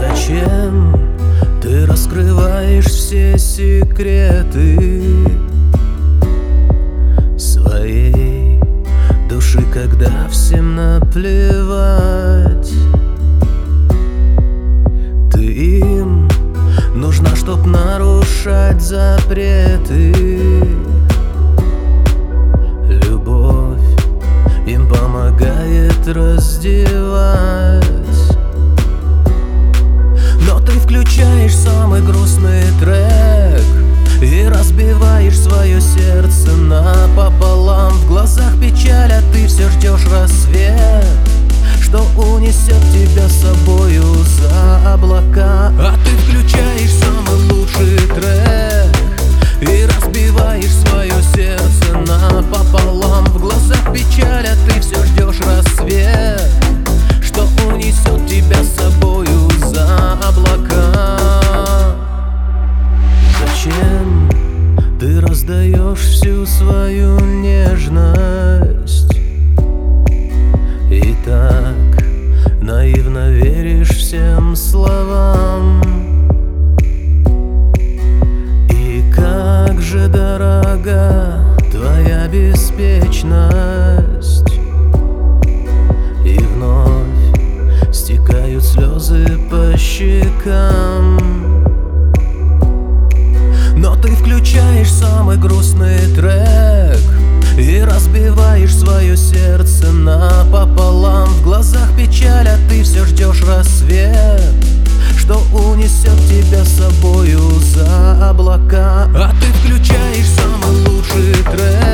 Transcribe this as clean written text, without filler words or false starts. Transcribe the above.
Зачем ты раскрываешь все секреты своей души, когда всем наплевать? Ты им нужна, чтоб нарушать запреты. Любовь им помогает раздевать. Но ты включаешь самый грустный трек и разбиваешь свое сердце напополам. В глазах печаль, а ты все ждешь рассвет, что унесет тебя с собою за облака. А ты включаешь самый лучший трек и разбиваешь свое сердце напополам. В глазах печаль, а ты все ждешь рассвет, что унесет тебя с собою за облака. Зачем ты раздаешь всю свою нежность и так наивно веришь всем словам? И как же дорога твоя беспечность, и вновь стекают слезы по щекам. Но ты включаешь самый грустный трек и разбиваешь свое сердце напополам. В глазах печаль, а ты все ждешь рассвет, что унесет тебя с собою за облака. А ты включаешь самый лучший трек